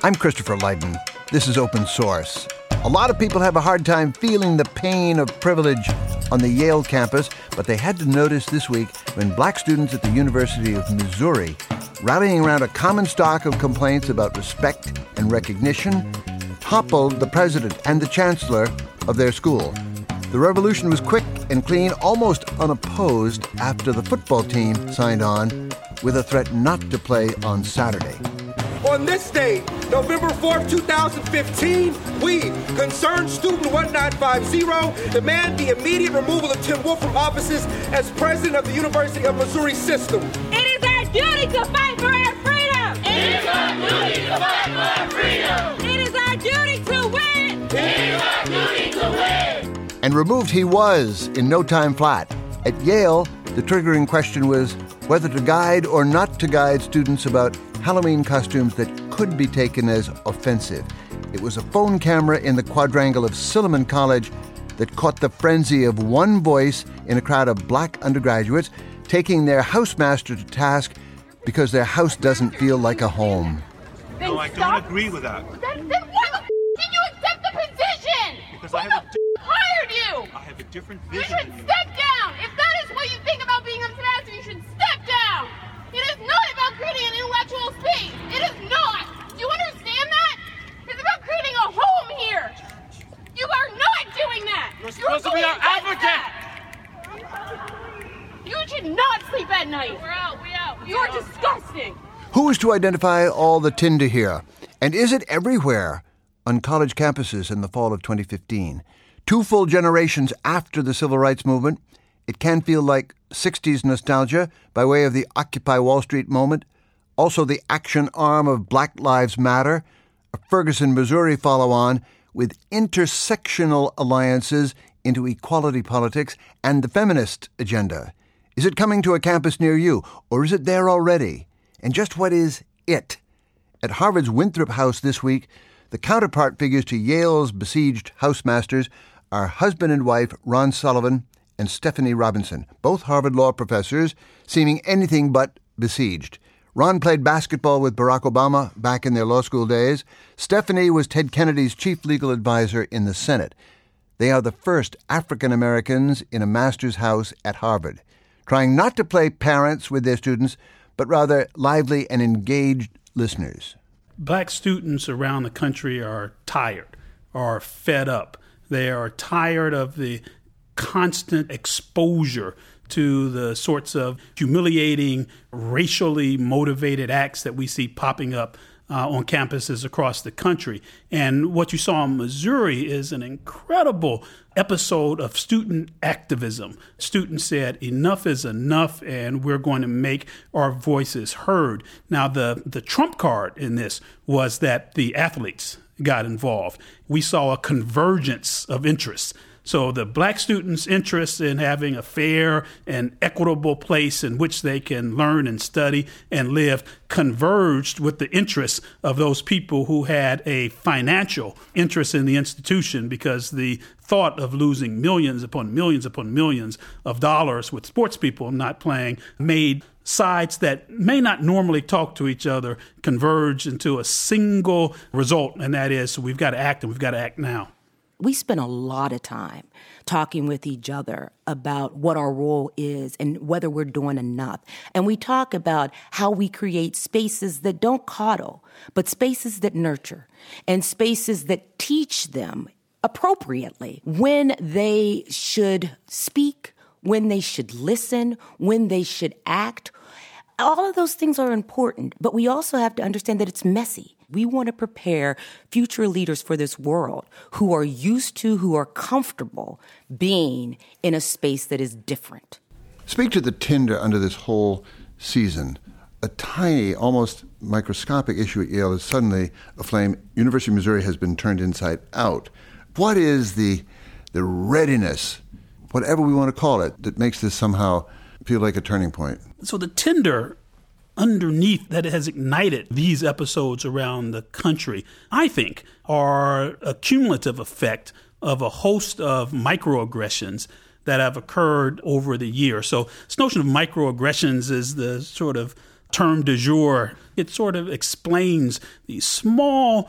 I'm Christopher Lydon. This is Open Source. A lot of people have a hard time feeling the pain of privilege on the Yale campus, but they had to notice this week when black students at the University of Missouri, rallying around a common stock of complaints about respect and recognition, toppled the president and the chancellor of their school. The revolution was quick and clean, almost unopposed, after the football team signed on with a threat not to play on Saturday. On this day, November 4th, 2015, we, Concerned Student 1950, demand the immediate removal of Tim Wolf from offices as president of the University of Missouri System. It is our duty to fight for our freedom! It is our duty to fight for our freedom! It is our duty to win! It is our duty to win! And removed he was in no time flat. At Yale, the triggering question was whether to guide or not to guide students about Halloween costumes that could be taken as offensive. It was a phone camera in the quadrangle of Silliman College that caught the frenzy of one voice in a crowd of black undergraduates taking their housemaster to task because their house doesn't feel like a home. No, I don't agree with that. Then why the did you accept the position? Because Who I have hired you? I have a different You vision should than you. step down. If that is what you think about being a master, you should step down. It is not about creating an intellectual space. It is not. Do you understand that? It's about creating a home here. You are not doing that. You're supposed to be our advocate. You should not sleep at night. We're out. You're disgusting. Who is to identify all the tinder here? And is it everywhere on college campuses in the fall of 2015? 2 full generations after the Civil Rights Movement, it can feel like 60s nostalgia by way of the Occupy Wall Street moment, also the action arm of Black Lives Matter, a Ferguson, Missouri follow-on with intersectional alliances into equality politics and the feminist agenda. Is it coming to a campus near you, or is it there already? And just what is it? At Harvard's Winthrop House this week, the counterpart figures to Yale's besieged housemasters are husband and wife Ron Sullivan and Stephanie Robinson, both Harvard law professors, seeming anything but besieged. Ron played basketball with Barack Obama back in their law school days. Stephanie was Ted Kennedy's chief legal advisor in the Senate. They are the first African Americans in a master's house at Harvard, trying not to play parents with their students, but rather lively and engaged listeners. Black students around the country are tired, are fed up. They are tired of the constant exposure to the sorts of humiliating, racially motivated acts that we see popping up on campuses across the country. And what you saw in Missouri is an incredible episode of student activism. Students said, enough is enough, and we're going to make our voices heard. Now, the trump card in this was that the athletes got involved. We saw a convergence of interests. So the black students' interest in having a fair and equitable place in which they can learn and study and live converged with the interests of those people who had a financial interest in the institution, because the thought of losing millions upon millions upon millions of dollars with sports people not playing made sides that may not normally talk to each other converge into a single result, and that is we've got to act, and we've got to act now. We spend a lot of time talking with each other about what our role is and whether we're doing enough. And we talk about how we create spaces that don't coddle, but spaces that nurture, and spaces that teach them appropriately when they should speak, when they should listen, when they should act. All of those things are important, but we also have to understand that it's messy. We want to prepare future leaders for this world who are used to, who are comfortable being in a space that is different. Speak to the tinder under this whole season. A tiny, almost microscopic issue at Yale is suddenly aflame. University of Missouri has been turned inside out. What is the readiness, whatever we want to call it, that makes this somehow feel like a turning point? So the tinder underneath that has ignited these episodes around the country, I think, are a cumulative effect of a host of microaggressions that have occurred over the year. So this notion of microaggressions is the sort of term du jour. It sort of explains these small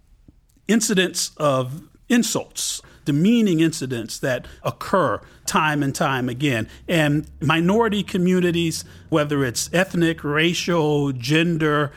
incidents of insults, demeaning incidents that occur time and time again. And minority communities, whether it's ethnic, racial, gender,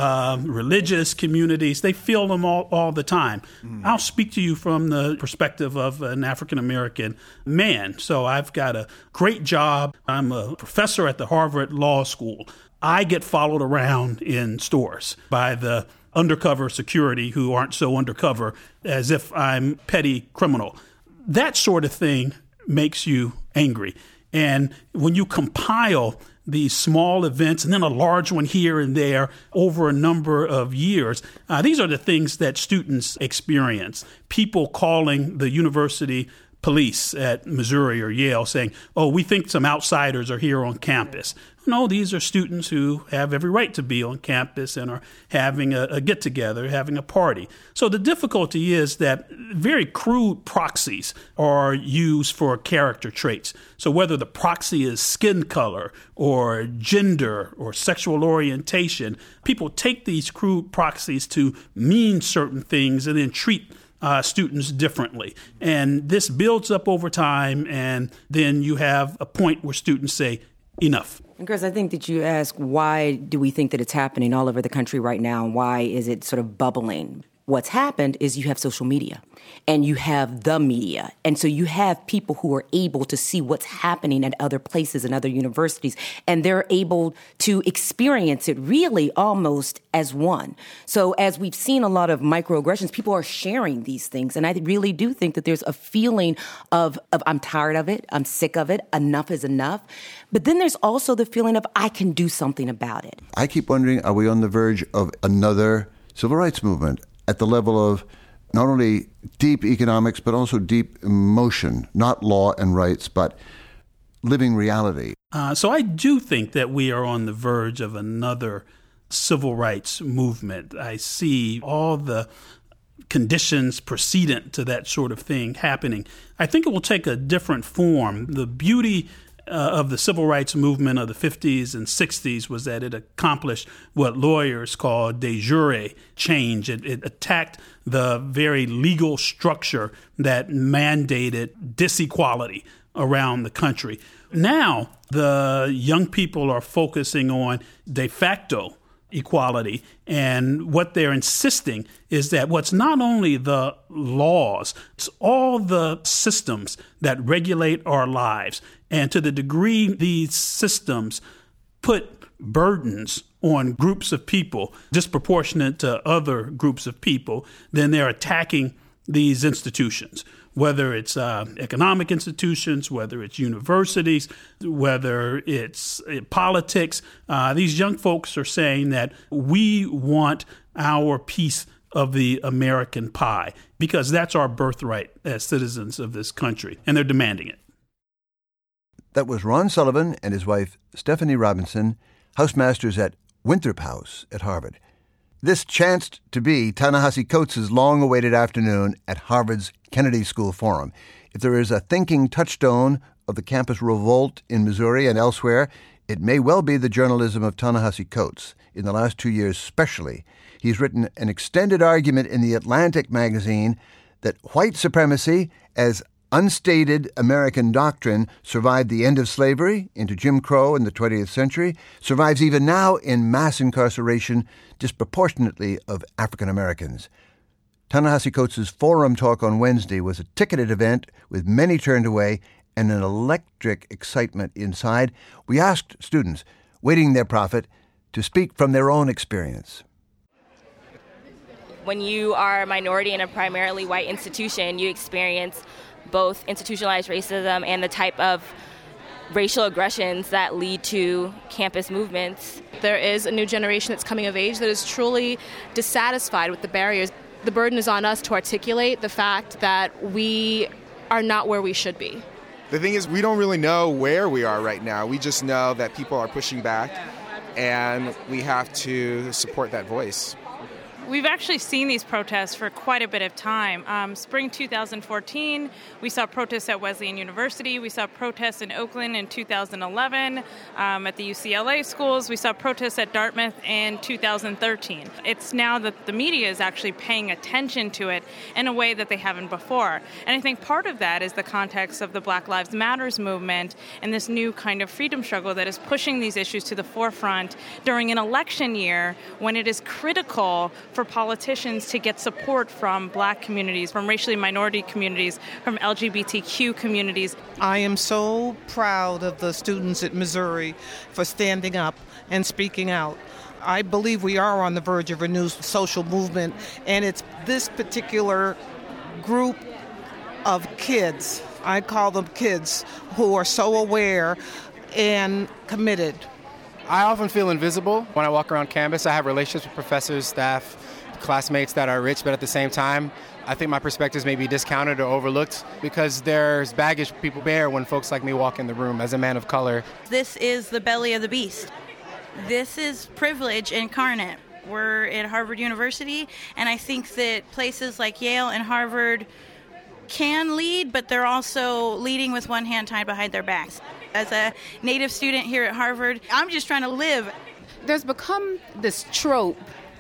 religious communities, they feel them all the time. I'll speak to you from the perspective of an African-American man. So I've got a great job. I'm a professor at the Harvard Law School. I get followed around in stores by the undercover security who aren't so undercover as if I'm petty criminal. That sort of thing makes you angry. And when you compile these small events and then a large one here and there over a number of years, these are the things that students experience. People calling the university police at Missouri or Yale saying, oh, we think some outsiders are here on campus. No, these are students who have every right to be on campus and are having a get-together, having a party. So the difficulty is that very crude proxies are used for character traits. So whether the proxy is skin color or gender or sexual orientation, people take these crude proxies to mean certain things and then treat students differently. And this builds up over time, and then you have a point where students say, enough. And Chris, I think that you ask, why do we think that it's happening all over the country right now, and why is it sort of bubbling? What's happened is you have social media and you have the media. And so you have people who are able to see what's happening at other places and other universities, and they're able to experience it really almost as one. So as we've seen a lot of microaggressions, people are sharing these things. And I really do think that there's a feeling of I'm tired of it, I'm sick of it, enough is enough. But then there's also the feeling of I can do something about it. I keep wondering, are we on the verge of another civil rights movement at the level of not only deep economics, but also deep emotion, not law and rights, but living reality? So I do think that we are on the verge of another civil rights movement. I see all the conditions precedent to that sort of thing happening. I think it will take a different form. The beauty of the civil rights movement of the 50s and 60s was that it accomplished what lawyers call de jure change. It attacked the very legal structure that mandated disequality around the country. Now, the young people are focusing on de facto equality, and what they're insisting is that what's not only the laws, it's all the systems that regulate our lives. And to the degree these systems put burdens on groups of people disproportionate to other groups of people, then they're attacking these institutions, whether it's economic institutions, whether it's universities, whether it's politics. These young folks are saying that we want our piece of the American pie because that's our birthright as citizens of this country, and they're demanding it. That was Ron Sullivan and his wife, Stephanie Robinson, housemasters at Winthrop House at Harvard. This chanced to be Ta-Nehisi Coates' long-awaited afternoon at Harvard's Kennedy School Forum. If there is a thinking touchstone of the campus revolt in Missouri and elsewhere, it may well be the journalism of Ta-Nehisi Coates. In the last 2 years especially, he's written an extended argument in The Atlantic magazine that white supremacy as unstated American doctrine survived the end of slavery into Jim Crow in the 20th century, survives even now in mass incarceration disproportionately of African Americans. Ta-Nehisi Coates' forum talk on Wednesday was a ticketed event with many turned away and an electric excitement inside. We asked students waiting their prophet to speak from their own experience. When you are a minority in a primarily white institution, you experience both institutionalized racism and the type of racial aggressions that lead to campus movements. There is a new generation that's coming of age that is truly dissatisfied with the barriers. The burden is on us to articulate the fact that we are not where we should be. The thing is, we don't really know where we are right now. We just know that people are pushing back, and we have to support that voice. We've actually seen these protests for quite a bit of time. Spring 2014, we saw protests at Wesleyan University. We saw protests in Oakland in 2011. At the UCLA schools, we saw protests at Dartmouth in 2013. It's now that the media is actually paying attention to it in a way that they haven't before. And I think part of that is the context of the Black Lives Matters movement and this new kind of freedom struggle that is pushing these issues to the forefront during an election year when it is critical for politicians to get support from Black communities, from racially minority communities, from LGBTQ communities. I am so proud of the students at Missouri for standing up and speaking out. I believe we are on the verge of a new social movement, and it's this particular group of kids, I call them kids, who are so aware and committed. I often feel invisible when I walk around campus. I have relationships with professors, staff, classmates that are rich, but at the same time, I think my perspectives may be discounted or overlooked because there's baggage people bear when folks like me walk in the room as a man of color. This is the belly of the beast. This is privilege incarnate. We're at Harvard University, and I think that places like Yale and Harvard can lead, but they're also leading with one hand tied behind their backs. As a native student here at Harvard, I'm just trying to live. There's become this trope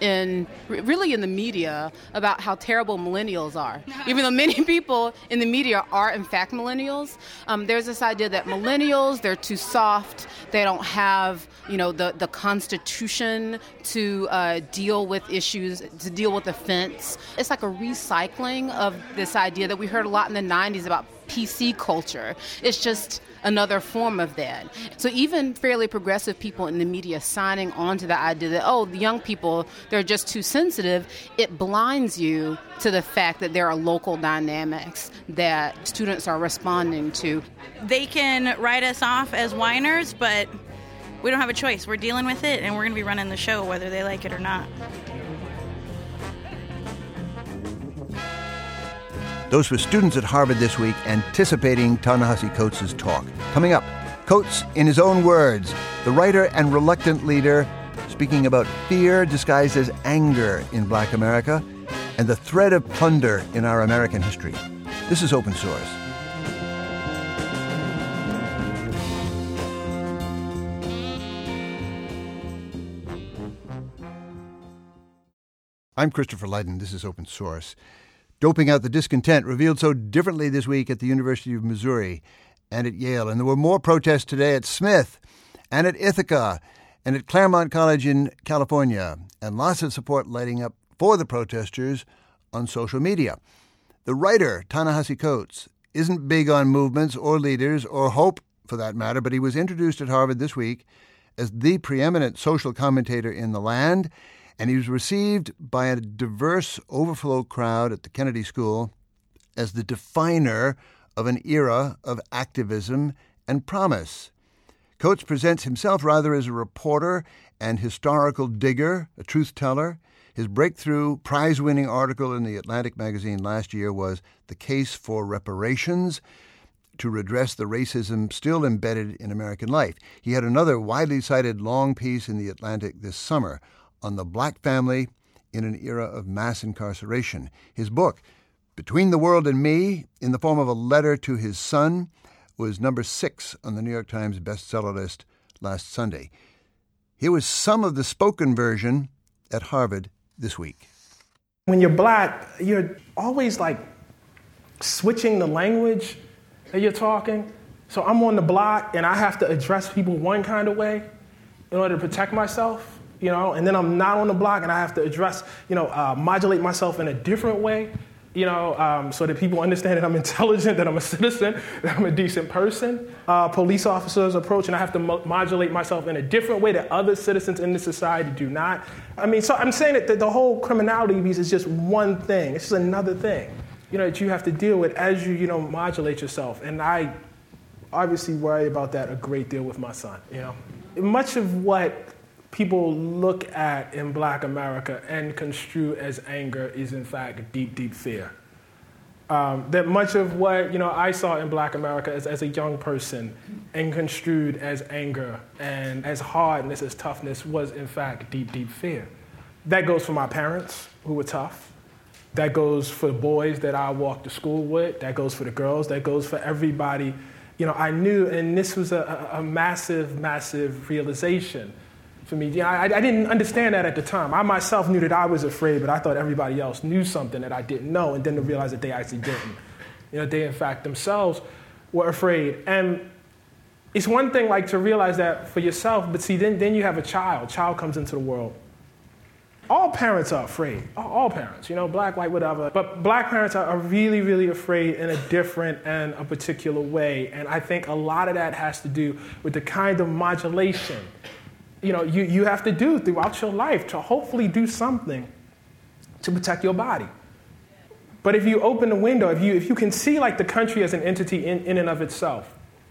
really in the media about how terrible millennials are. Even though many people in the media are in fact millennials, there's this idea that millennials, they're too soft, they don't have the constitution to deal with issues, to deal with offense. It's like a recycling of this idea that we heard a lot in the 90s about PC culture. It's just another form of that. So even fairly progressive people in the media signing on to the idea that, the young people, they're just too sensitive, it blinds you to the fact that there are local dynamics that students are responding to. They can write us off as whiners, but we don't have a choice. We're dealing with it, and we're going to be running the show whether they like it or not. Those were students at Harvard this week anticipating Ta-Nehisi Coates' talk. Coming up, Coates, in his own words, the writer and reluctant leader, speaking about fear disguised as anger in Black America and the thread of plunder in our American history. This is Open Source. I'm Christopher Lydon. This is Open Source. Doping out the discontent revealed so differently this week at the University of Missouri and at Yale. And there were more protests today at Smith and at Ithaca and at Claremont College in California, and lots of support lighting up for the protesters on social media. The writer, Ta-Nehisi Coates, isn't big on movements or leaders or hope for that matter, but he was introduced at Harvard this week as the preeminent social commentator in the land, and he was received by a diverse overflow crowd at the Kennedy School as the definer of an era of activism and promise. Coates presents himself rather as a reporter and historical digger, a truth-teller. His breakthrough prize-winning article in the Atlantic magazine last year was The Case for Reparations, to redress the racism still embedded in American life. He had another widely cited long piece in the Atlantic this summer on the Black family in an era of mass incarceration. His book, Between the World and Me, in the form of a letter to his son, was number 6 on the New York Times bestseller list last Sunday. Here was some of the spoken version at Harvard this week. When you're Black, you're always switching the language that you're talking. So I'm on the block and I have to address people one kind of way in order to protect myself. And then I'm not on the block and I have to address, modulate myself in a different way, so that people understand that I'm intelligent, that I'm a citizen, that I'm a decent person. Police officers approach and I have to modulate myself in a different way that other citizens in this society do not. So I'm saying that the whole criminality piece is just one thing. It's just another thing, that you have to deal with as you, modulate yourself. And I obviously worry about that a great deal with my son, Much of what people look at in Black America and construe as anger is in fact deep, deep fear. That much of what I saw in Black America as a young person and construed as anger and as hardness, as toughness, was in fact deep, deep fear. That goes for my parents, who were tough. That goes for the boys that I walked to school with. That goes for the girls. That goes for everybody. I knew, and this was a massive, massive realization for me. I didn't understand that at the time. I myself knew that I was afraid, but I thought everybody else knew something that I didn't know, and then to realize that they actually didn't. They, in fact, themselves were afraid. And it's one thing, to realize that for yourself, but see, then you have a child. Child comes into the world. All parents are afraid. All parents, black, white, whatever. But black parents are really, really afraid in a different and a particular way. And I think a lot of that has to do with the kind of modulation, you have to do throughout your life to hopefully do something to protect your body. But if you open the window, if you can see the country as an entity in and of itself,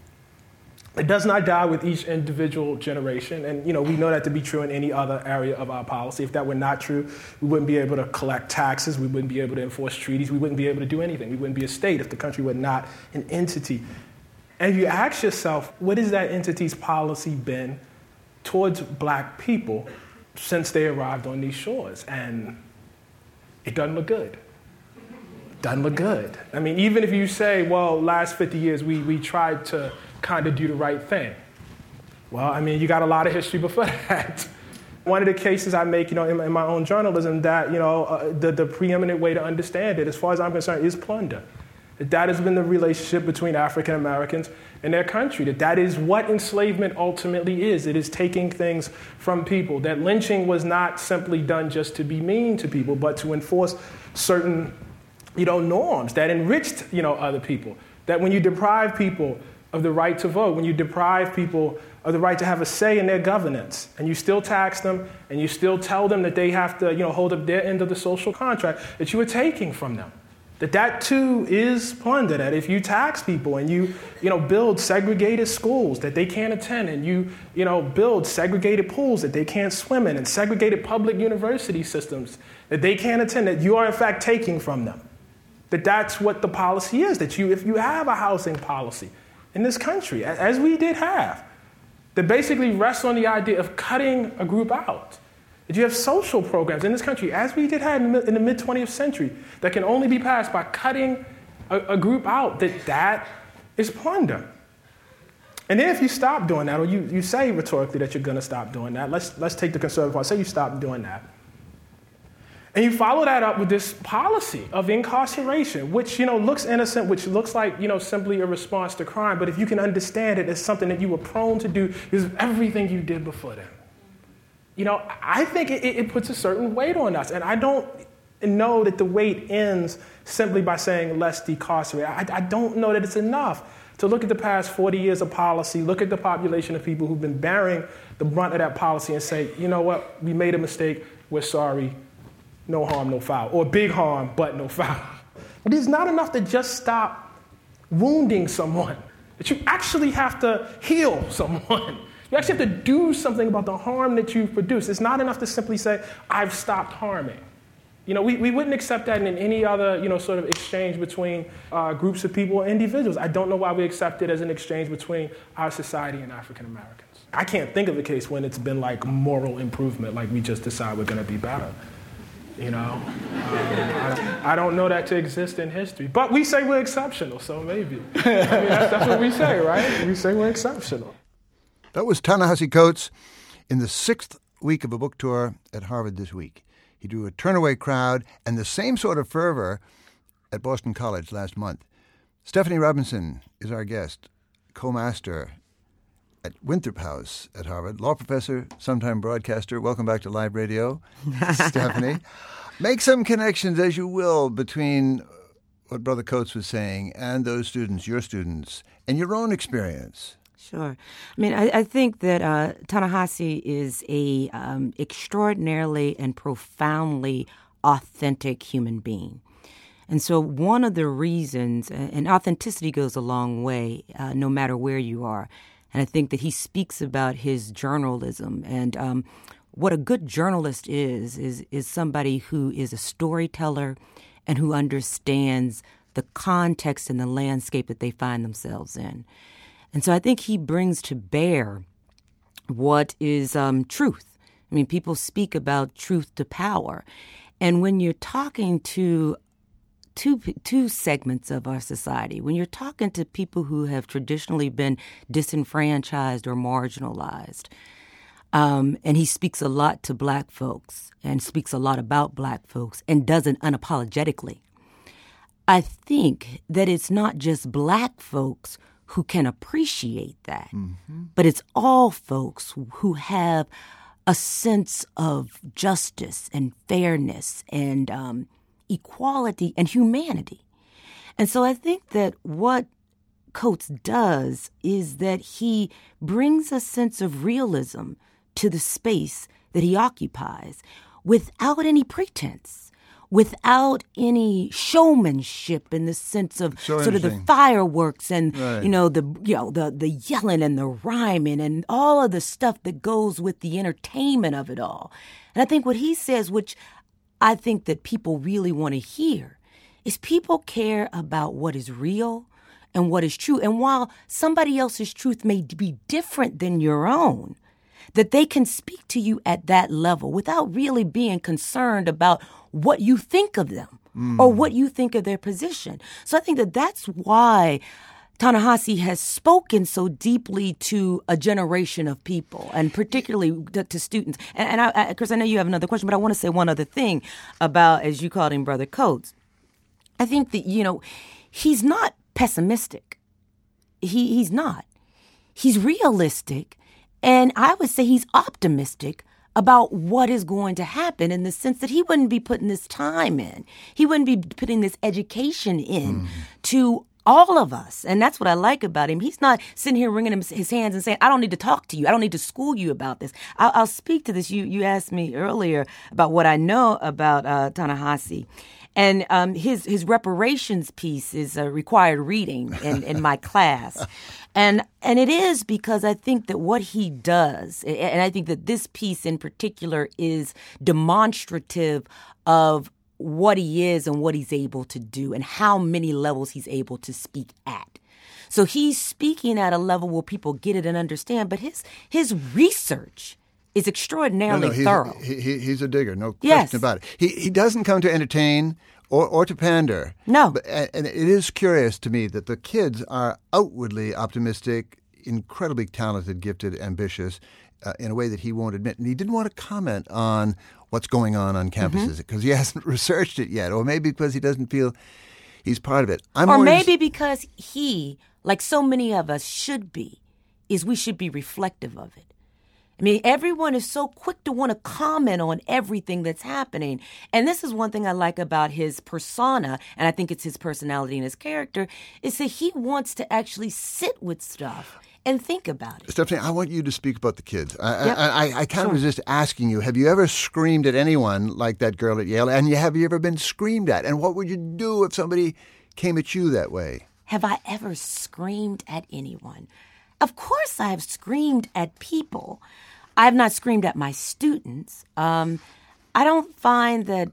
it does not die with each individual generation. And, we know that to be true in any other area of our policy. If that were not true, we wouldn't be able to collect taxes. We wouldn't be able to enforce treaties. We wouldn't be able to do anything. We wouldn't be a state if the country were not an entity. And if you ask yourself, what has that entity's policy been towards black people since they arrived on these shores? And it doesn't look good. Doesn't look good. I mean, even if you say, well, last 50 years, we tried to kind of do the right thing. Well, I mean, you got a lot of history before that. One of the cases I make, in my own journalism, that, the preeminent way to understand it, as far as I'm concerned, is plunder. That has been the relationship between African Americans and their country. That is what enslavement ultimately is. It is taking things from people. That lynching was not simply done just to be mean to people, but to enforce certain, norms that enriched, other people. That when you deprive people of the right to vote, when you deprive people of the right to have a say in their governance, and you still tax them, and you still tell them that they have to, hold up their end of the social contract, that you are taking from them. That too is plunder. That if you tax people and you build segregated schools that they can't attend, and you build segregated pools that they can't swim in, and segregated public university systems that they can't attend, that you are in fact taking from them. That's what the policy is. That if you have a housing policy in this country, as we did have, that basically rests on the idea of cutting a group out. That you have social programs in this country, as we did have in the mid-20th century, that can only be passed by cutting a group out, that is plunder. And then if you stop doing that, or you say rhetorically that you're going to stop doing that, let's take the conservative part, say you stop doing that. And you follow that up with this policy of incarceration, which, looks innocent, which looks like, simply a response to crime. But if you can understand it as something that you were prone to do because of everything you did before then, I think it puts a certain weight on us. And I don't know that the weight ends simply by saying let's decarcerate. I don't know that it's enough to look at the past 40 years of policy, look at the population of people who've been bearing the brunt of that policy and say, you know what, we made a mistake, we're sorry. No harm, no foul. Or big harm, but no foul. It is not enough to just stop wounding someone. That you actually have to heal someone. You actually have to do something about the harm that you've produced. It's not enough to simply say, I've stopped harming. We wouldn't accept that in any other, sort of exchange between groups of people or individuals. I don't know why we accept it as an exchange between our society and African Americans. I can't think of a case when it's been like moral improvement, like we just decide we're going to be better. I don't know that to exist in history. But we say we're exceptional, so maybe. That's what we say, right? We say we're exceptional. That was Ta-Nehisi Coates in the 6th week of a book tour at Harvard this week. He drew a turnaway crowd and the same sort of fervor at Boston College last month. Stephanie Robinson is our guest, co-master at Winthrop House at Harvard, law professor, sometime broadcaster. Welcome back to Live Radio, Stephanie. Make some connections, as you will, between what Brother Coates was saying and those students, your students, and your own experience. Sure. I mean, I think that Ta-Nehisi is a extraordinarily and profoundly authentic human being. And so one of the reasons, and authenticity goes a long way, no matter where you are. And I think that he speaks about his journalism and what a good journalist is somebody who is a storyteller and who understands the context and the landscape that they find themselves in. And so I think he brings to bear what is truth. I I mean, people speak about truth to power. And when you're talking to two segments of our society, when you're talking to people who have traditionally been disenfranchised or marginalized, and he speaks a lot to black folks and speaks a lot about black folks and does it unapologetically, I think that it's not just black folks who can appreciate that, but it's all folks who have a sense of justice and fairness and equality and humanity. And so I think that what Coates does is that he brings a sense of realism to the space that he occupies without any pretense, without any showmanship in the sense of sort of the fireworks and the yelling and the rhyming and all of the stuff that goes with the entertainment of it all. And I think what he says, which I think that people really want to hear, is people care about what is real and what is true. And while somebody else's truth may be different than your own, that they can speak to you at that level without really being concerned about what you think of them or what you think of their position. So I think that that's why Ta-Nehisi has spoken so deeply to a generation of people, and particularly to students. And Chris, I know you have another question, but I want to say one other thing about, as you called him, Brother Coates. I think that, he's not pessimistic. He's not. He's realistic. And I would say he's optimistic about what is going to happen, in the sense that he wouldn't be putting this time in. He wouldn't be putting this education in to all of us. And that's what I like about him. He's not sitting here wringing his hands and saying, I don't need to talk to you. I don't need to school you about this. I'll speak to this. You asked me earlier about what I know about Ta-Nehisi. And his reparations piece is a required reading in my class. And it is because I think that what he does, and I think that this piece in particular is demonstrative of what he is and what he's able to do and how many levels he's able to speak at. So he's speaking at a level where people get it and understand, but his research is extraordinarily thorough. He's a digger, no question about it. He doesn't come to entertain or to pander. No. And it is curious to me that the kids are outwardly optimistic, incredibly talented, gifted, ambitious, in a way that he won't admit. And he didn't want to comment on what's going on campuses because he hasn't researched it yet, or maybe because he doesn't feel he's part of it. Or maybe because he, like so many of us should be, is we should be reflective of it. I mean, everyone is so quick to want to comment on everything that's happening. And this is one thing I like about his persona, and I think it's his personality and his character, is that he wants to actually sit with stuff and think about it. Stephanie, I want you to speak about the kids. I can't resist asking you, have you ever screamed at anyone like that girl at Yale? And have you ever been screamed at? And what would you do if somebody came at you that way? Have I ever screamed at anyone? Of course I have screamed at people. I have not screamed at my students. I don't find that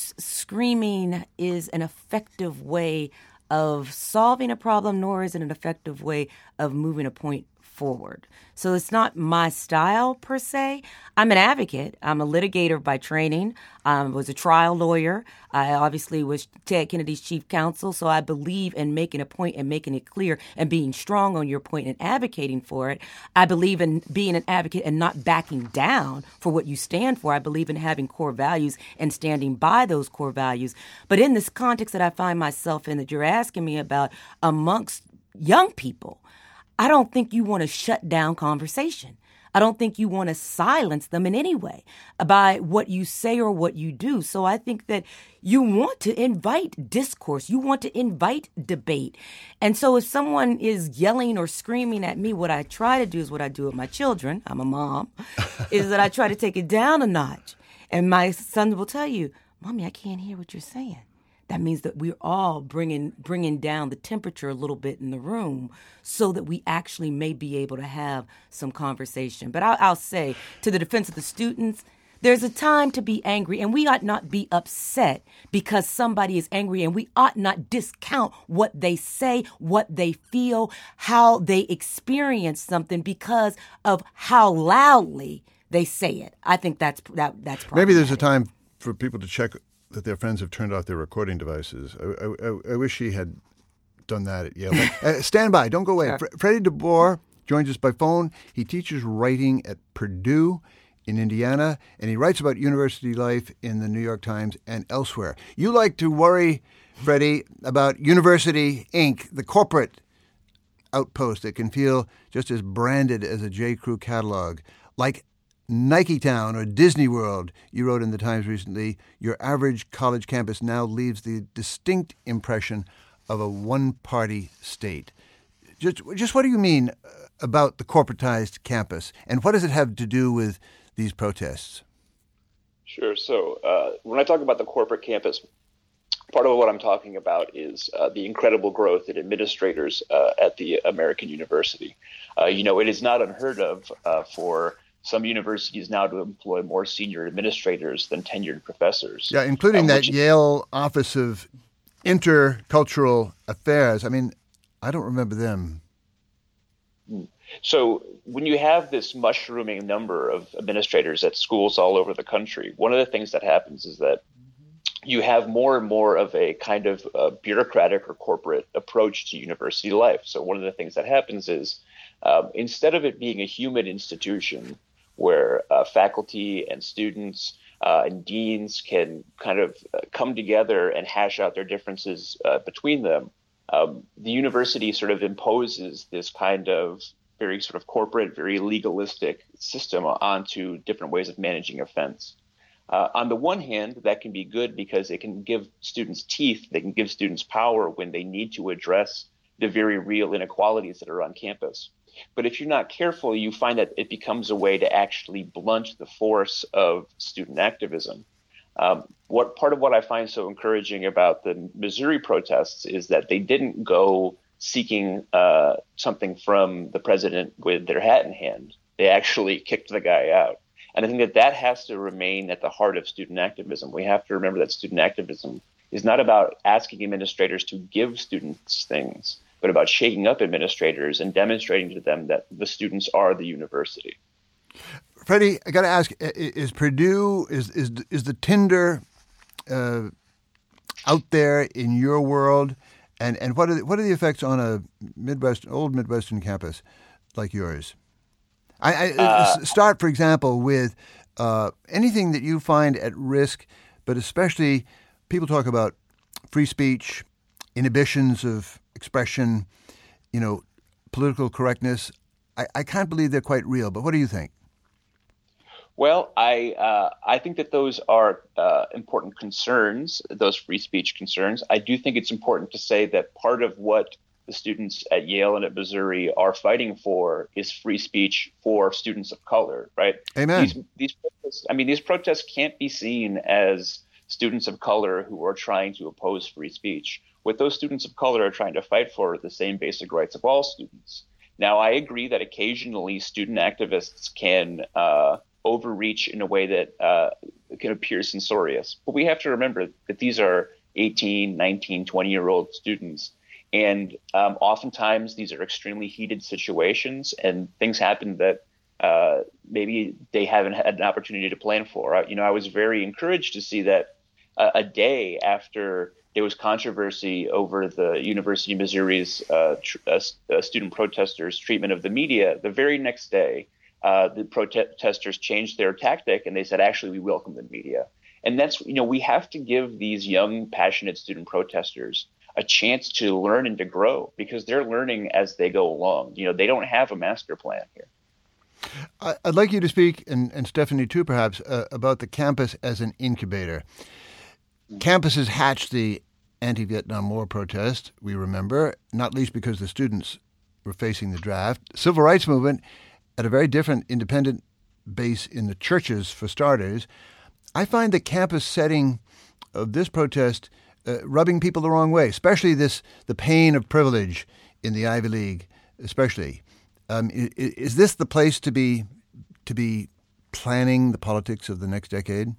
screaming is an effective way of solving a problem, nor is it an effective way of moving a point forward. So it's not my style per se. I'm an advocate. I'm a litigator by training. I was a trial lawyer. I obviously was Ted Kennedy's chief counsel. So I believe in making a point and making it clear and being strong on your point and advocating for it. I believe in being an advocate and not backing down for what you stand for. I believe in having core values and standing by those core values. But in this context that I find myself in that you're asking me about amongst young people, I don't think you want to shut down conversation. I don't think you want to silence them in any way by what you say or what you do. So I think that you want to invite discourse. You want to invite debate. And so if someone is yelling or screaming at me, what I try to do is what I do with my children. I'm a mom, is that I try to take it down a notch. And my son will tell you, Mommy, I can't hear what you're saying. That means that we're all bringing down the temperature a little bit in the room so that we actually may be able to have some conversation. But I'll say, to the defense of the students, there's a time to be angry, and we ought not be upset because somebody is angry, and we ought not discount what they say, what they feel, how they experience something because of how loudly they say it. I think that's maybe there's a time for people to check that their friends have turned off their recording devices. I wish he had done that at Yale. Stand by. Don't go away. Sure. Freddie DeBoer joins us by phone. He teaches writing at Purdue in Indiana, and he writes about university life in the New York Times and elsewhere. You like to worry, Freddie, about University Inc., the corporate outpost that can feel just as branded as a J. Crew catalog. Like Nike Town or Disney World, you wrote in the Times recently, your average college campus now leaves the distinct impression of a one-party state. Just what do you mean about the corporatized campus, and what does it have to do with these protests? Sure. So when I talk about the corporate campus, part of what I'm talking about is the incredible growth in administrators at the American University. It is not unheard of for some universities now to employ more senior administrators than tenured professors. Yeah, including that Yale Office of Intercultural Affairs. I mean, I don't remember them. So when you have this mushrooming number of administrators at schools all over the country, one of the things that happens is that you have more and more of a kind of bureaucratic or corporate approach to university life. So one of the things that happens is instead of it being a human institution where faculty and students and deans can kind of come together and hash out their differences between them, the university sort of imposes this kind of very sort of corporate, very legalistic system onto different ways of managing offense. On the one hand, that can be good because it can give students teeth. They can give students power when they need to address the very real inequalities that are on campus. But if you're not careful, you find that it becomes a way to actually blunt the force of student activism. Part of what I find so encouraging about the Missouri protests is that they didn't go seeking something from the president with their hat in hand. They actually kicked the guy out. And I think that has to remain at the heart of student activism. We have to remember that student activism is not about asking administrators to give students things, but about shaking up administrators and demonstrating to them that the students are the university. Freddie, I got to ask: is Purdue is the Tinder out there in your world, and what are the effects on a old Midwestern campus like yours? I start, for example, with anything that you find at risk, but especially people talk about free speech, inhibitions of expression, political correctness. I can't believe they're quite real, but what do you think? Well, I think that those are important concerns, those free speech concerns. I do think it's important to say that part of what the students at Yale and at Missouri are fighting for is free speech for students of color, right? Amen. These protests can't be seen as students of color who are trying to oppose free speech. What those students of color are trying to fight for are the same basic rights of all students. Now, I agree that occasionally student activists can overreach in a way that can appear censorious. But we have to remember that these are 18, 19, 20-year-old students. And oftentimes these are extremely heated situations and things happen that maybe they haven't had an opportunity to plan for. I was very encouraged to see that a day after there was controversy over the University of Missouri's student protesters' treatment of the media, the very next day, the protesters changed their tactic and they said, actually, we welcome the media. And that's, we have to give these young, passionate student protesters a chance to learn and to grow because they're learning as they go along. They don't have a master plan here. I'd like you to speak, and Stephanie too, perhaps, about the campus as an incubator. Campuses hatched the anti-Vietnam War protest, we remember, not least because the students were facing the draft. Civil rights movement at a very different independent base in the churches, for starters. I find the campus setting of this protest rubbing people the wrong way, especially the pain of privilege in the Ivy League, especially. Is this the place to be planning the politics of the next decade?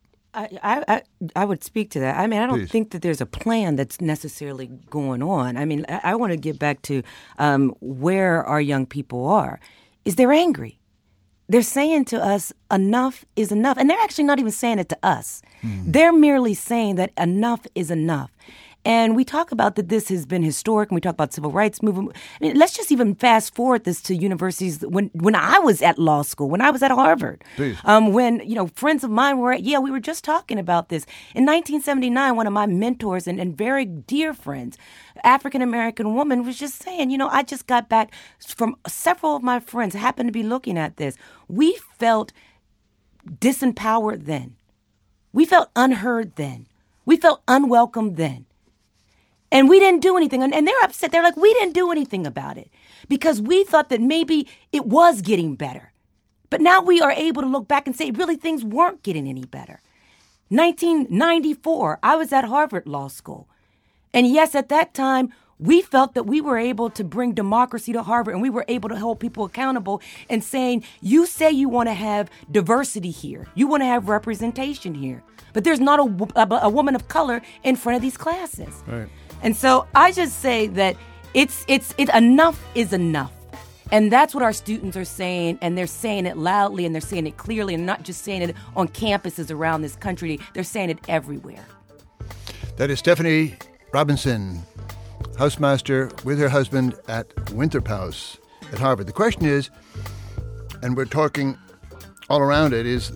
I would speak to that. I mean, I don't think that there's a plan that's necessarily going on. I mean, I want to get back to where our young people are. Is they're angry. they're saying to us, enough is enough. And they're actually not even saying it to us. They're merely saying that enough is enough. And we talk about that this has been historic, and we talk about civil rights movement. I mean, let's just even fast forward this to universities when I was at law school, when I was at Harvard. Please. When, friends of mine were at Yale, we were just talking about this. In 1979, one of my mentors and very dear friends, African-American woman, was just saying, I just got back from several of my friends happened to be looking at this. We felt disempowered then. We felt unheard then. We felt unwelcome then. And we didn't do anything. And they're upset. They're like, we didn't do anything about it because we thought that maybe it was getting better. But now we are able to look back and say, really, things weren't getting any better. 1994, I was at Harvard Law School. And yes, at that time, we felt that we were able to bring democracy to Harvard, and we were able to hold people accountable and saying, you say you want to have diversity here. You want to have representation here. But there's not a woman of color in front of these classes. Right. And so I just say that it's enough is enough. And that's what our students are saying, and they're saying it loudly, and they're saying it clearly, and not just saying it on campuses around this country. They're saying it everywhere. That is Stephanie Robinson, housemaster with her husband at Winthrop House at Harvard. The question is, and we're talking all around it, is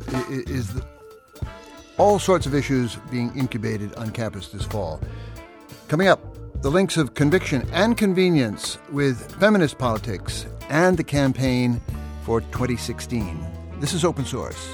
all sorts of issues being incubated on campus this fall. Coming up, the links of conviction and convenience with feminist politics and the campaign for 2016. This is Open Source.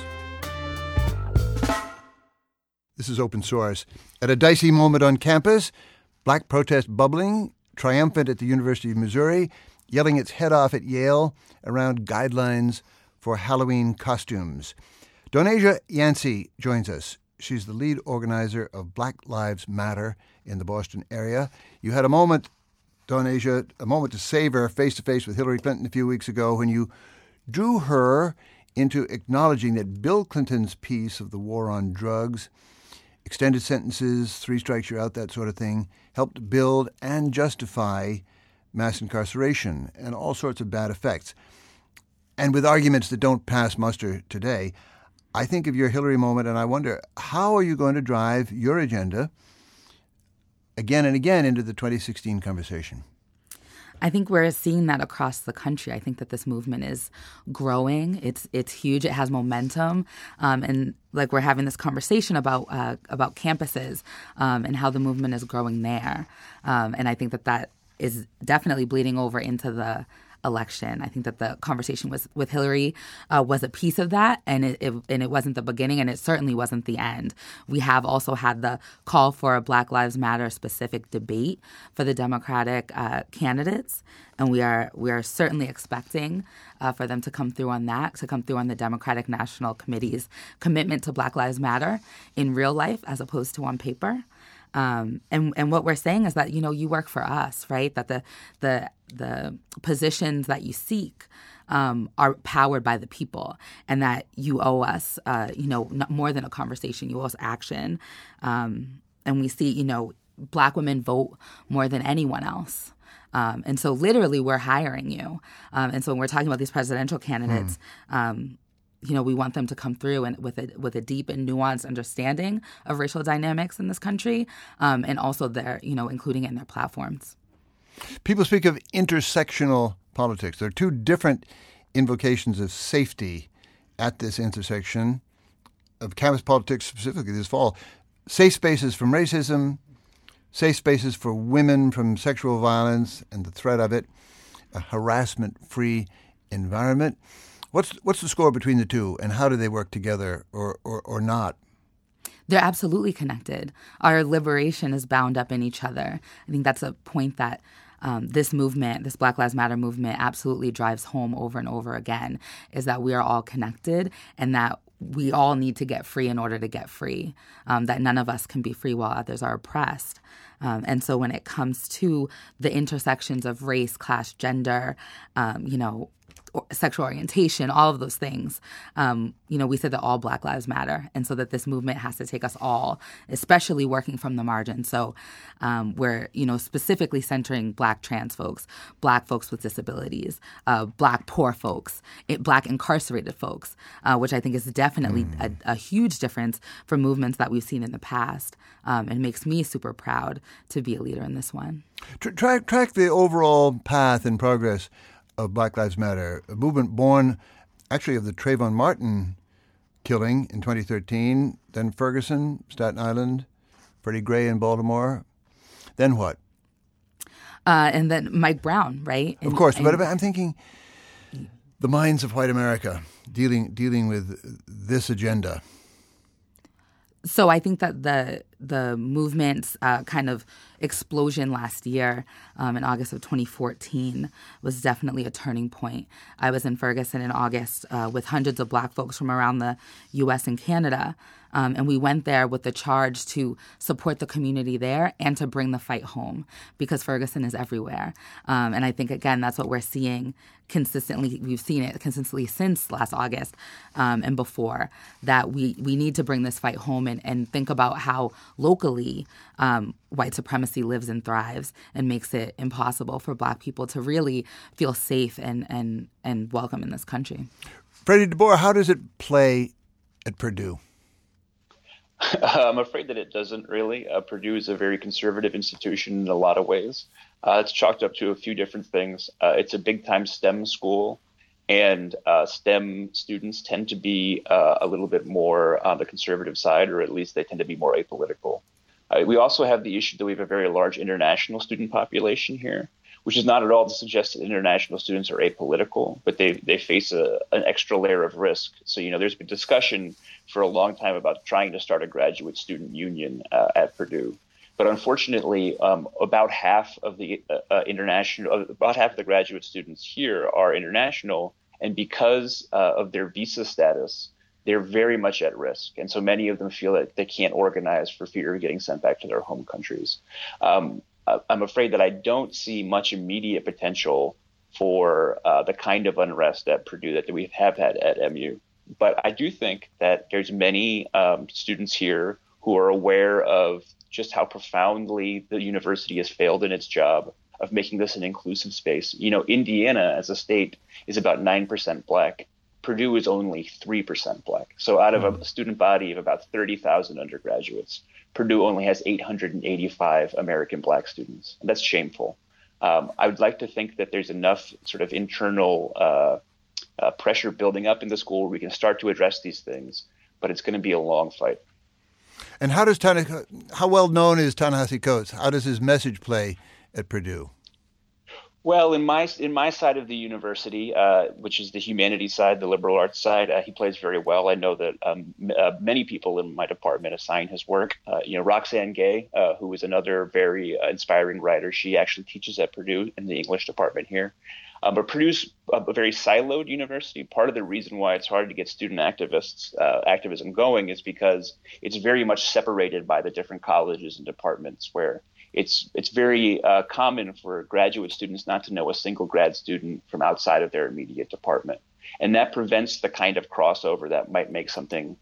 This is Open Source. At a dicey moment on campus, black protest bubbling, triumphant at the University of Missouri, yelling its head off at Yale around guidelines for Halloween costumes. Donasia Yancey joins us. She's the lead organizer of Black Lives Matter in the Boston area. You had a moment, Donasia, to savor face-to-face with Hillary Clinton a few weeks ago when you drew her into acknowledging that Bill Clinton's piece of the war on drugs, extended sentences, 3 strikes you're out, that sort of thing, helped build and justify mass incarceration and all sorts of bad effects. And with arguments that don't pass muster today, I think of your Hillary moment, and I wonder, how are you going to drive your agenda again and again into the 2016 conversation? I think we're seeing that across the country. I think that this movement is growing. It's huge. It has momentum, and like we're having this conversation about campuses and how the movement is growing there. And I think that is definitely bleeding over into the election. I think that the conversation with Hillary was a piece of that, and it wasn't the beginning, and it certainly wasn't the end. We have also had the call for a Black Lives Matter specific debate for the Democratic candidates, and we are certainly expecting for them to come through on that, to come through on the Democratic National Committee's commitment to Black Lives Matter in real life as opposed to on paper. And what we're saying is that, you work for us, right? That the positions that you seek are powered by the people, and that you owe us, not more than a conversation. You owe us action. And we see, Black women vote more than anyone else. And so literally we're hiring you. And so when we're talking about these presidential candidates, we want them to come through and with a deep and nuanced understanding of racial dynamics in this country, and also their, including it in their platforms. People speak of intersectional politics. There are 2 different invocations of safety at this intersection of campus politics specifically this fall. Safe spaces from racism, safe spaces for women from sexual violence and the threat of it, a harassment-free environment. What's the score between the 2, and how do they work together or not? They're absolutely connected. Our liberation is bound up in each other. I think that's a point that this movement, this Black Lives Matter movement, absolutely drives home over and over again, is that we are all connected and that we all need to get free in order to get free, that none of us can be free while others are oppressed. And so when it comes to the intersections of race, class, gender, sexual orientation, all of those things. We said that all Black lives matter, and so that this movement has to take us all, especially working from the margin. So we're, specifically centering Black trans folks, Black folks with disabilities, Black poor folks, Black incarcerated folks, which I think is definitely a huge difference from movements that we've seen in the past, and makes me super proud to be a leader in this one. Track the overall path and progress of Black Lives Matter, a movement born actually of the Trayvon Martin killing in 2013, then Ferguson, Staten Island, Freddie Gray in Baltimore. Then what? And then Mike Brown, right? Of course, but I'm thinking the minds of white America dealing with this agenda. So I think that the movement's kind of explosion last year in August of 2014 was definitely a turning point. I was in Ferguson in August with hundreds of Black folks from around the U.S. and Canada. And we went there with the charge to support the community there and to bring the fight home, because Ferguson is everywhere. And I think, again, that's what we're seeing consistently. We've seen it consistently since last August and before, that we need to bring this fight home and think about how locally white supremacy lives and thrives and makes it impossible for Black people to really feel safe and welcome in this country. Freddie DeBoer, how does it play at Purdue? I'm afraid that it doesn't really. Purdue is a very conservative institution in a lot of ways. It's chalked up to a few different things. It's a big-time STEM school, and STEM students tend to be a little bit more on the conservative side, or at least they tend to be more apolitical. We also have the issue that we have a very large international student population here, which is not at all to suggest that international students are apolitical, but they face an extra layer of risk. So, there's been discussion for a long time about trying to start a graduate student union at Purdue. But unfortunately, about half of the graduate students here are international, and because of their visa status, they're very much at risk. And so many of them feel that they can't organize for fear of getting sent back to their home countries. I'm afraid that I don't see much immediate potential for the kind of unrest at Purdue that we have had at MU. But I do think that there's many students here who are aware of just how profoundly the university has failed in its job of making this an inclusive space. Indiana as a state is about 9% Black. Purdue is only 3% Black. So out of a student body of about 30,000 undergraduates, Purdue only has 885 American Black students. And that's shameful. I would like to think that there's enough sort of internal pressure building up in the school where we can start to address these things, but it's going to be a long fight. And how well known is Ta-Nehisi Coates? How does his message play at Purdue? Well, in my side of the university, which is the humanities side, the liberal arts side, he plays very well. I know that many people in my department assign his work. Roxane Gay, who is another very inspiring writer, she actually teaches at Purdue in the English department here. But Purdue's a very siloed university. Part of the reason why it's hard to get student activism going is because it's very much separated by the different colleges and departments, where it's very common for graduate students not to know a single grad student from outside of their immediate department. And that prevents the kind of crossover that might make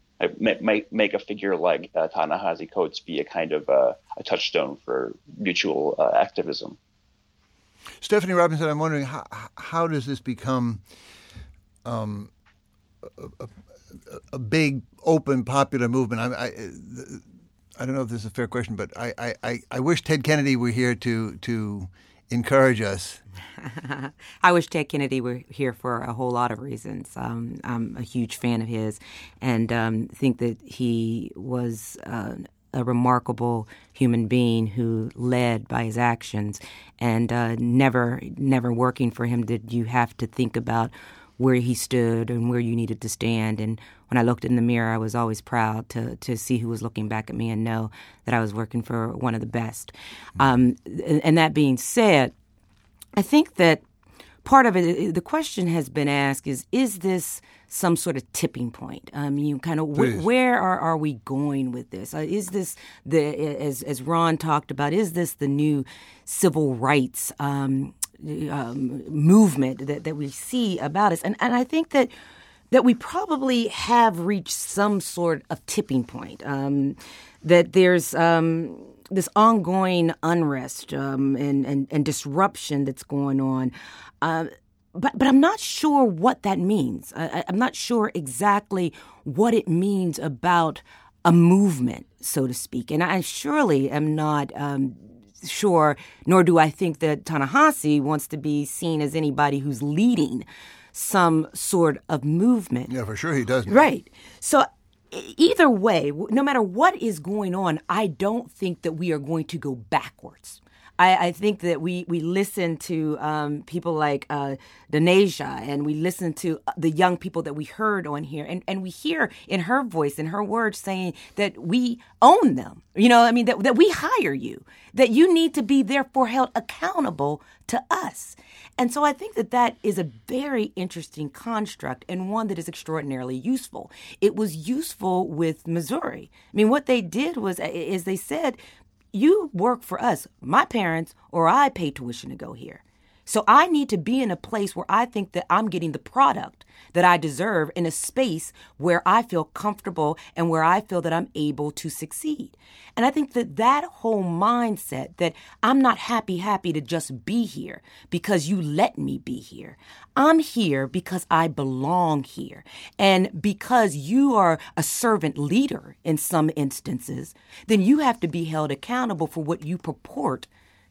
a figure like Ta-Nehisi Coates be a kind of a touchstone for mutual activism. Stephanie Robinson, I'm wondering, how does this become a big, open, popular movement? I don't know if this is a fair question, but I wish Ted Kennedy were here to encourage us. I wish Ted Kennedy were here for a whole lot of reasons. I'm a huge fan of his, and think that he was a remarkable human being who led by his actions, and never working for him did you have to think about where he stood and where you needed to stand. And when I looked in the mirror, I was always proud to see who was looking back at me and know that I was working for one of the best. And that being said, I think that part of it, the question has been asked is this some sort of tipping point? Where are we going with this? Is this as Ron talked about? Is this the new civil rights movement that we see about us. And I think that we probably have reached some sort of tipping point, that there's this ongoing unrest and disruption that's going on. But I'm not sure what that means. I'm not sure exactly what it means about a movement, so to speak. And I surely am not sure, nor do I think that Ta-Nehisi wants to be seen as anybody who's leading some sort of movement. Yeah, for sure he doesn't. Right. So either way, no matter what is going on, I don't think that we are going to go backwards. I think that we listen to people like Denasia, and we listen to the young people that we heard on here, and we hear in her voice, in her words, saying that we own them. That we hire you, that you need to be therefore held accountable to us. And so I think that is a very interesting construct, and one that is extraordinarily useful. It was useful with Missouri. What they did is they said, you work for us, my parents, or I pay tuition to go here. So I need to be in a place where I think that I'm getting the product that I deserve, in a space where I feel comfortable and where I feel that I'm able to succeed. And I think that whole mindset, that I'm not happy to just be here because you let me be here. I'm here because I belong here. And because you are a servant leader in some instances, then you have to be held accountable for what you purport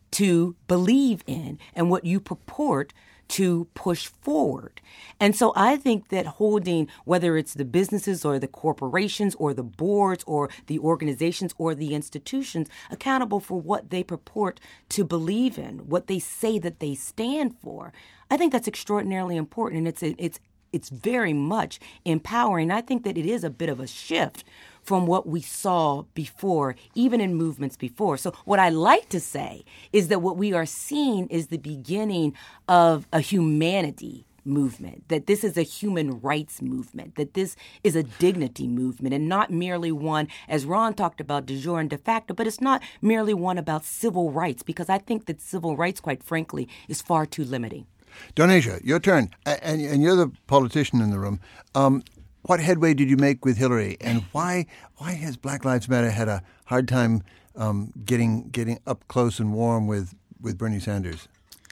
to believe in and what you purport to push forward. And so I think that holding, whether it's the businesses or the corporations or the boards or the organizations or the institutions, accountable for what they purport to believe in, what they say that they stand for, I think that's extraordinarily important. And it's very much empowering. I think that it is a bit of a shift from what we saw before, even in movements before. So what I like to say is that what we are seeing is the beginning of a humanity movement, that this is a human rights movement, that this is a dignity movement, and not merely one, as Ron talked about, de jure and de facto, but it's not merely one about civil rights, because I think that civil rights, quite frankly, is far too limiting. Donasia, your turn, and you're the politician in the room. What headway did you make with Hillary, and why has Black Lives Matter had a hard time getting up close and warm with Bernie Sanders?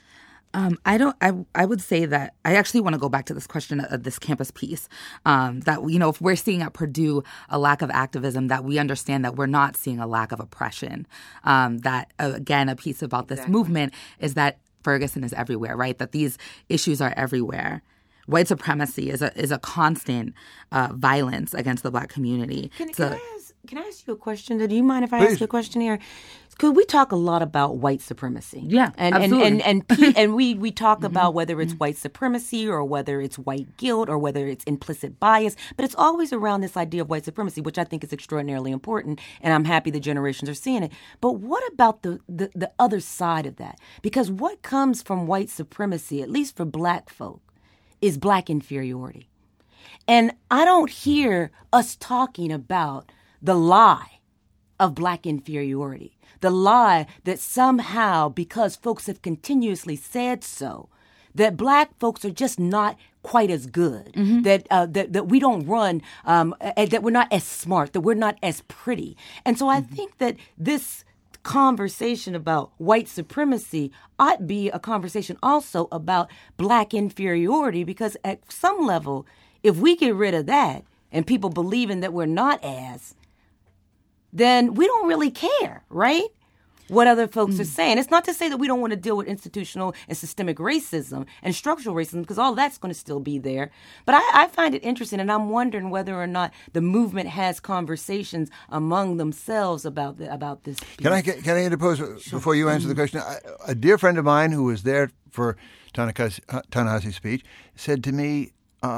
I would say that I actually want to go back to this question of this campus piece, that, if we're seeing at Purdue a lack of activism, that we understand that we're not seeing a lack of oppression. That, again, a piece about this movement is that Ferguson is everywhere, right? That these issues are everywhere. White supremacy is a constant violence against the Black community. Can I ask you a question? Do you mind if I Please. ask you a question here? Because we talk a lot about white supremacy. Yeah, absolutely. And we talk about whether it's white supremacy or whether it's white guilt or whether it's implicit bias. But it's always around this idea of white supremacy, which I think is extraordinarily important. And I'm happy the generations are seeing it. But what about the other side of that? Because what comes from white supremacy, at least for Black folk, is Black inferiority. And I don't hear us talking about the lie of Black inferiority, the lie that somehow, because folks have continuously said so, that Black folks are just not quite as good, that we don't run, that we're not as smart, that we're not as pretty. And so I think that this conversation about white supremacy ought to be a conversation also about Black inferiority, because at some level, if we get rid of that and people believing that we're not as, then we don't really care, right? What other folks are saying. It's not to say that we don't want to deal with institutional and systemic racism and structural racism, because all that's going to still be there. But I find it interesting, and I'm wondering whether or not the movement has conversations among themselves about this piece. Can I interpose before you answer the question? A dear friend of mine who was there for Ta-Nehisi's speech said to me,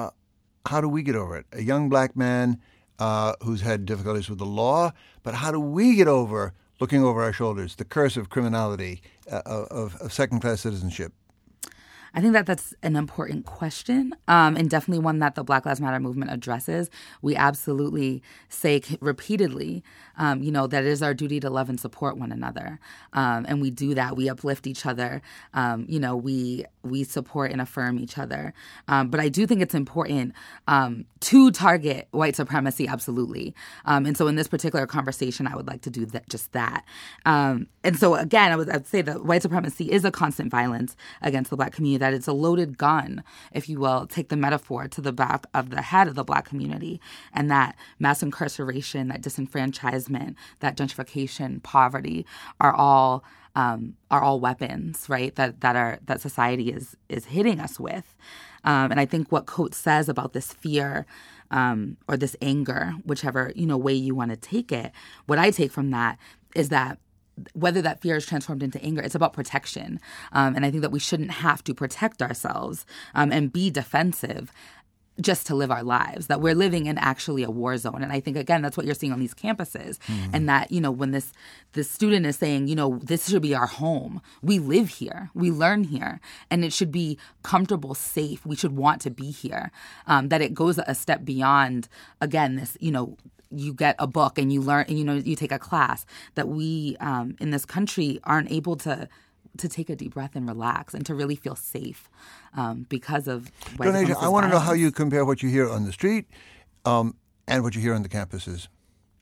how do we get over it? A young Black man who's had difficulties with the law, but how do we get over looking over our shoulders, the curse of criminality, of second-class citizenship? I think that that's an important question, and definitely one that the Black Lives Matter movement addresses. We absolutely say repeatedly, that it is our duty to love and support one another, and we do that. We uplift each other. We support and affirm each other. But I do think it's important to target white supremacy, absolutely. And so in this particular conversation, I would like to do just that. And so again, I'd say that white supremacy is a constant violence against the Black community, that it's a loaded gun, if you will, take the metaphor, to the back of the head of the Black community, and that mass incarceration, that disenfranchisement, that gentrification, poverty are all weapons, right? That society is hitting us with, and I think what Coates says about this fear or this anger, whichever way you want to take it, what I take from that is that whether that fear is transformed into anger, it's about protection, and I think that we shouldn't have to protect ourselves and be defensive just to live our lives, that we're living in actually a war zone. And I think, again, that's what you're seeing on these campuses. Mm-hmm. And that, when this student is saying, this should be our home. We live here. We learn here. And it should be comfortable, safe. We should want to be here. That it goes a step beyond, again, this, you get a book and you learn, and, you take a class, that we in this country aren't able to take a deep breath and relax and to really feel safe because of white supremacist I want to know how you compare what you hear on the street and what you hear on the campuses.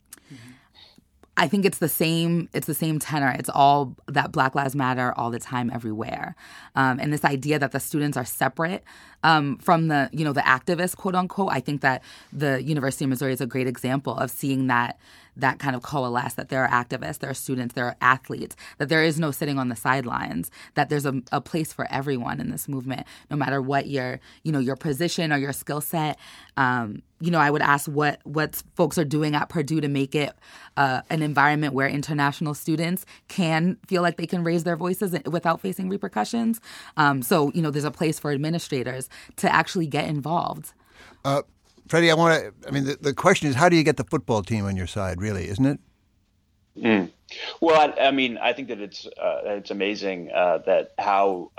I think it's the same tenor. It's all that Black Lives Matter all the time, everywhere. And this idea that the students are separate from the activists, quote unquote. I think that the University of Missouri is a great example of seeing that kind of coalesce, that there are activists, there are students, there are athletes, that there is no sitting on the sidelines, that there's a place for everyone in this movement, no matter what your position or your skill set. I would ask what folks are doing at Purdue to make it an environment where international students can feel like they can raise their voices without facing repercussions. So there's a place for administrators to actually get involved. Freddie, the question is, how do you get the football team on your side, really, isn't it? Mm. Well, I think that it's amazing that how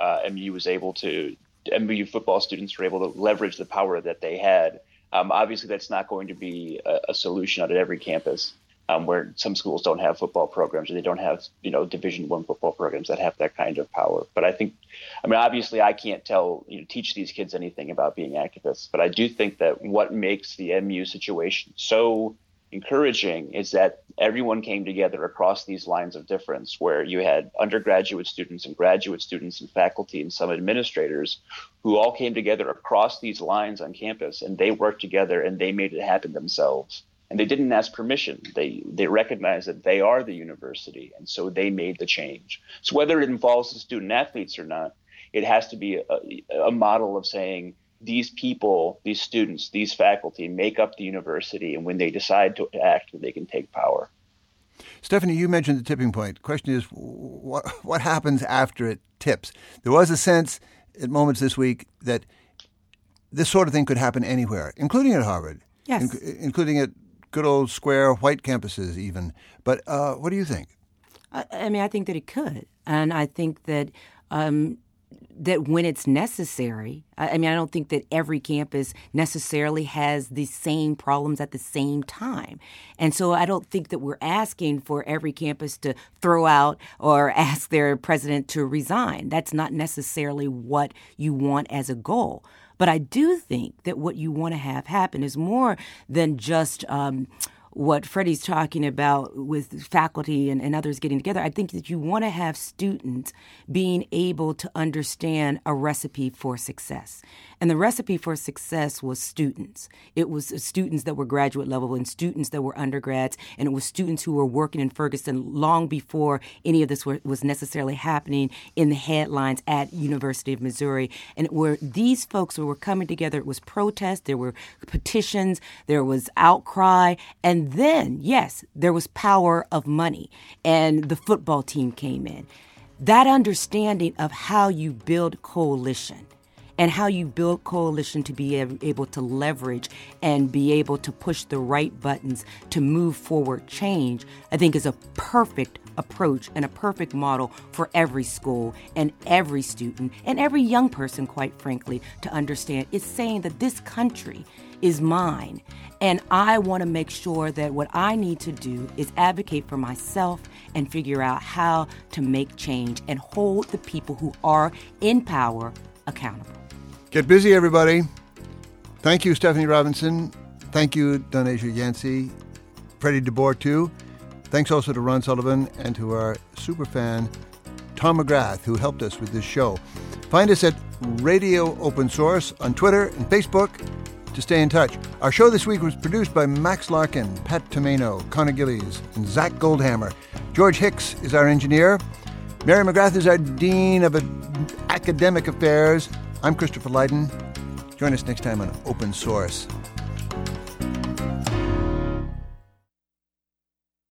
MU football students were able to leverage the power that they had. Obviously, that's not going to be a solution out at every campus, where some schools don't have football programs, or they don't have Division I football programs that have that kind of power. But I think, obviously, I can't teach these kids anything about being activists. But I do think that what makes the MU situation so encouraging is that everyone came together across these lines of difference, where you had undergraduate students and graduate students and faculty and some administrators who all came together across these lines on campus, and they worked together and they made it happen themselves. And they didn't ask permission. They recognized that they are the university, and so they made the change. So whether it involves the student athletes or not, it has to be a model of saying, these people, these students, these faculty make up the university, and when they decide to act, they can take power. Stephanie, you mentioned the tipping point. The question is, what happens after it tips? There was a sense at moments this week that this sort of thing could happen anywhere, including at Harvard. Yes. Including at good old square white campuses even. But what do you think? I think that it could. And I think that that when it's necessary, I don't think that every campus necessarily has the same problems at the same time. And so I don't think that we're asking for every campus to throw out or ask their president to resign. That's not necessarily what you want as a goal. But I do think that what you want to have happen is more than just what Freddie's talking about with faculty and others getting together. I think that you want to have students being able to understand a recipe for success. And the recipe for success was students. It was students that were graduate level and students that were undergrads, and it was students who were working in Ferguson long before any of this was necessarily happening in the headlines at University of Missouri. And it were these folks who were coming together. It was protests, there were petitions, there was outcry, and then, yes, there was power of money, and the football team came in. That understanding of how you build coalition and how you build coalition to be able to leverage and be able to push the right buttons to move forward change, I think is a perfect approach and a perfect model for every school and every student and every young person, quite frankly, to understand. It's saying that this country is mine, and I want to make sure that what I need to do is advocate for myself and figure out how to make change and hold the people who are in power accountable. Get busy, everybody. Thank you, Stephanie Robinson. Thank you, Donasia Yancey. Freddie DeBoer, too. Thanks also to Ron Sullivan and to our super fan, Tom McGrath, who helped us with this show. Find us at Radio Open Source on Twitter and Facebook to stay in touch. Our show this week was produced by Max Larkin, Pat Tomeno, Connor Gillies, and Zach Goldhammer. George Hicks is our engineer. Mary McGrath is our Dean of Academic Affairs. I'm Christopher Lydon. Join us next time on Open Source.